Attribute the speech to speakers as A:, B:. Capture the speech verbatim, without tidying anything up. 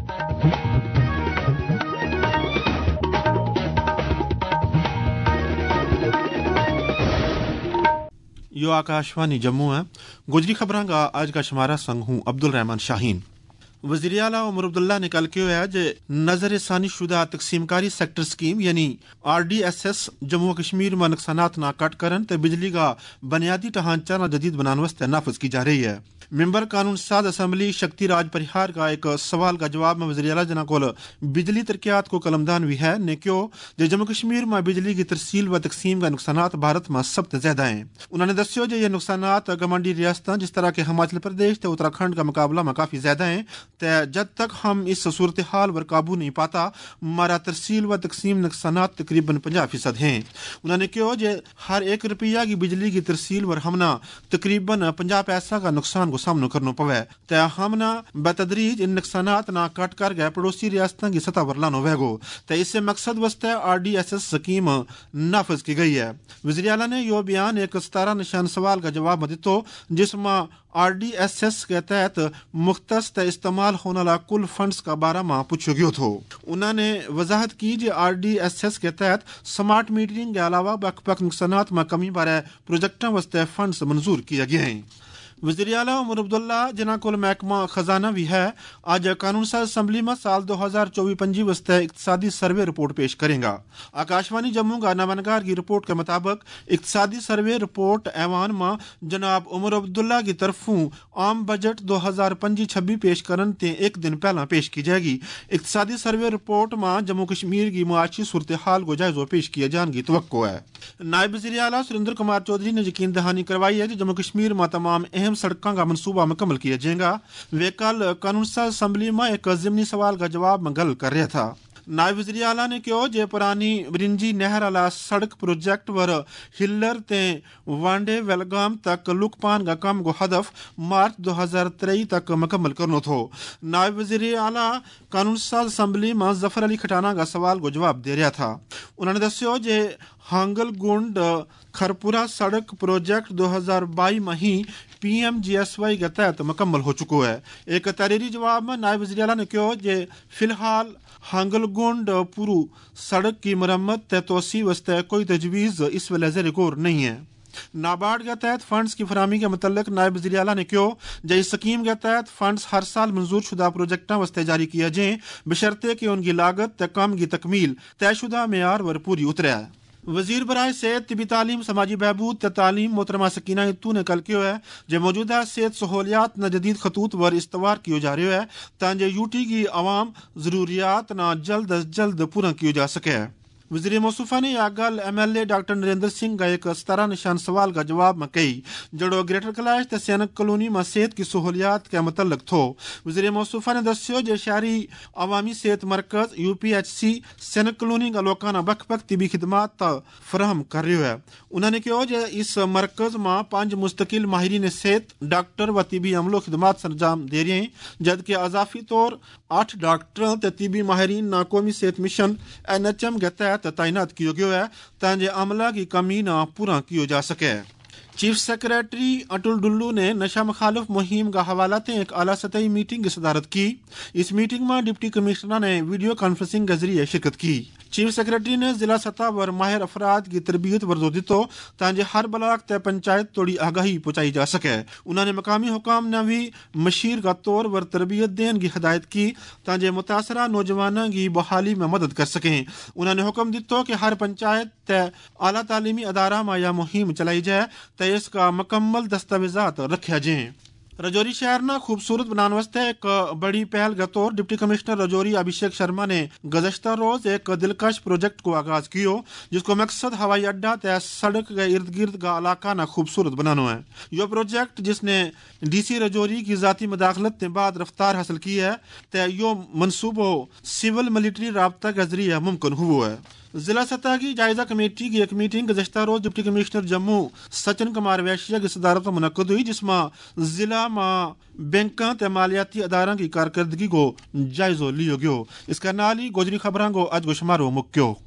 A: यो आकाशवाणी जम्मू है। गुजरी खबरां का आज का शुमारा संग हूँ अब्दुल रहमान शाहीन। वज़ीर आला उमर अब्दुल्ला ने कल कहा है कि नजर सानी शुदा तकसीमकारी सेक्टर स्कीम यानी R D S S Jammu Kashmir में नुकसानात ना कट करन ते बिजली का बुनियादी ढांचा ना जदीद बनाने वास्ते नाफज की जा रही है। मेंबर कानून साज असम्बली शक्ति राज परिहार का एक सवाल का जवाब में वज़ीर आला जना को बिजली तरक्यात को कलमदान भी है ने क्यों जो जम्मू कश्मीर में बिजली की तरसील व तकसीम का नुकसानात भारत में सबसे ज्यादा हैं। उन्होंने दस्यो जो ये नुकसानात गवांडी रियासत जिस तरह के हिमाचल प्रदेश तो उत्तराखंड का मुकाबला में काफी ज्यादा हैं। तो जब तक हम इस सूरत हाल पर काबू नहीं पाता हमारा तरसील व तकसीम नुकसानात तकरीबन पचास फीसद हैं। उन्होंने कहा जो हर एक रुपया की बिजली की तरसील पर हमना तकरीबन पचास पैसा का नुकसान को सामना करना पवे तो हमना बतदरीज इन नुकसानात ना कट कर गए पड़ोसी रियासतों की सतह पर लानो वेगो तो इससे मकसद वास्ते R D S S scheme नाफज की गई है। वज़ीर आला ने यो बयान एक सतारा निशान सवाल का जवाब में दितो जिसमें आर डी एस एस के तहत मुख्तस इस्तेमाल होने वाला कुल फंड्स का बारे में पूछो गयो थो। उन्होंने वजाहत की जो आर डी एस एस के तहत स्मार्ट मीटरिंग के अलावा बक बक नुकसानात में कमी बारे प्रोजेक्टों वास्ते फंड्स मंजूर किए गए हैं। वज़ीर आला उमर अब्दुल्ला जना को महकमा खजाना भी है आज कानून साज असम्बली में साल दो हजार चौबीस पंजी वास्ते इक्तसादी सर्वे रिपोर्ट पेश करेगा। आकाशवाणी जम्मू का नवनगार की रिपोर्ट के मुताबिक इक्तसादी सर्वे रिपोर्ट ऐवान में जनाब उमर अब्दुल्ला की तरफों आम बजट दो हजार पंजी छब्बी पेश करन ते एक दिन पहला पेश की जाएगी। इक्तसादी सर्वे रिपोर्ट में जम्मू कश्मीर की मुआशी सूरत हाल को जायजा पेश किए जाने की तवक्को है। नायब वज़ीर आला सुरेंद्र कुमार चौधरी ने यकीन दहानी करवाई है कि जम्मू कश्मीर में तमाम अहम सड़कों का मनसूबा मुकम्मल किया जाएगा। वे कल कानून साज असम्बली में एक ज़िमनी सवाल का जवाब में गल कर रहा था। नायब वज़ीर आला ने कहा जे पुरानी ब्रिंजी नहर वाला सड़क प्रोजेक्ट वर हिल्लर ते वांडे वेलगाम तक लुकपान का काम को हदफ मार्च दो हजार तेईस तक मुकम्मल करना थो। नायब वज़ीर आला कानून साज असम्बली में जफर अली खटाना का सवाल को जवाब दे रहा था। उन्होंने दस्यो जे हांगल गुंड खरपुरा सड़क प्रोजेक्ट दो हजार बाईस में ही P M G S Y के तहत मुकम्मल हो चुका है। एक तहरीरी जवाब में नायब वज़ीर आला ने कहा जे फिलहाल हांगलगुंड पुरु सड़क की मरम्मत तोसी वास्ते कोई तजवीज़ इस वेले ज़ेर गौर नहीं है। नाबार्ड के तहत फंड्स की फरामी के मुतल्लिक नायब वज़ीर आला ने कहा जे इस स्कीम के तहत फंड्स हर साल मंजूर शुदा प्रोजेक्टों वास्ते जारी किए जाएं बशर्ते कि उनकी लागत ते काम की तकमील तयशुदा मेयार वर पूरी उतरे। वजीर बराए सेहत तिबी तालीम समाजी बहबूद ते तालीम मोहतरमा सकीना इत्तू ने कल कहो है जो मौजूदा सेहत सहूलियात न जदीद खतूत वर इस्तवार किया जा रहा है ताकि यूटी की आवाम जरूरियात न जल्द अज जल्द पूरा किया जा सके। वज़ीर मौसूफा ने यह गल M L A doctor Narendra Singh का एक सतारा निशान सवाल का जवाब में कही जड़ो ग्रेटर कैलाश ते सैनिक कॉलोनी में सेहत की सहूलियात के मुतल्लिक थो। वज़ीर मौसूफा ने दस्यो जो शहरी अवामी सेहत मरकज U P H C Sainik colony का लोकाना बख बख तिबी खिदमात फराहम कर रही है। उन्होंने कहा जो इस मरकज में पांच मुस्तकिल माहिरीन सेहत डॉक्टर व तिबी अमलो खिदमात सरंजाम दे रहे हैं जबकि अजाफी तौर आठ डॉक्टर ते तिबी माहिरीन नाकौमी सेहत मिशन एन एच एम के तहत तैनात किया गया है ताकि अमला की कमी न पूरा किया जा सके। चीफ सेक्रेटरी अटुल डुल्लू ने नशा मुखालिफ मुहिम का हवाला से एक आला सतही मीटिंग की सदारत की। इस मीटिंग में डिप्टी कमिश्नर ने वीडियो कॉन्फ्रेंसिंग के जरिए शिरकत की। चीफ सेक्रेटरी ने जिला सतह पर माहिर अफराद की तरबियत पर जोर दितो ताकि हर ब्लाक ते पंचायत तोड़ी आगाही पहुंचाई जा सके। उन्होंने मकामी हुकाम ने भी मशीर का तौर पर तरबियत देने की हिदायत की ताकि मुतासरा नौजवानों की बहाली में मदद कर सकें। उन्होंने हुक्म दितो कि हर पंचायत ते आला तालीमी अदारा में यह मुहिम चलाई जाए तो इसका मुकम्मल दस्तावेजात रखे जाएं। रजौरी शहर न खूबसूरत बनाने वास्ते एक बड़ी पहल के तौर डिप्टी कमिश्नर रजौरी अभिषेक शर्मा ने गुज़श्ता रोज एक दिलकश प्रोजेक्ट को आगाज किया जिसको मकसद हवाई अड्डा तय सड़क के इर्द गिर्द का इलाका न खूबसूरत बनाना है। यह प्रोजेक्ट जिसने डी सी रजौरी की जाती मदाखलत के बाद रफ्तार हासिल की है तय यो मनसूबो सिविल मिलिट्री राबता के जरिए मुमकिन हुआ है। जिला सतह की जायजा कमेटी की एक मीटिंग गुज़श्ता रोज डिप्टी कमिश्नर जम्मू सचिन कुमार वैश्या की सदारत में मुनक्कद हुई जिसमें जिला में बैंकों ते मालियाती अदारों की कारकर्दगी को जायजो लियो गयो। इसका नाल ही गोजरी खबरों को आज गुशमारो मुक्यो।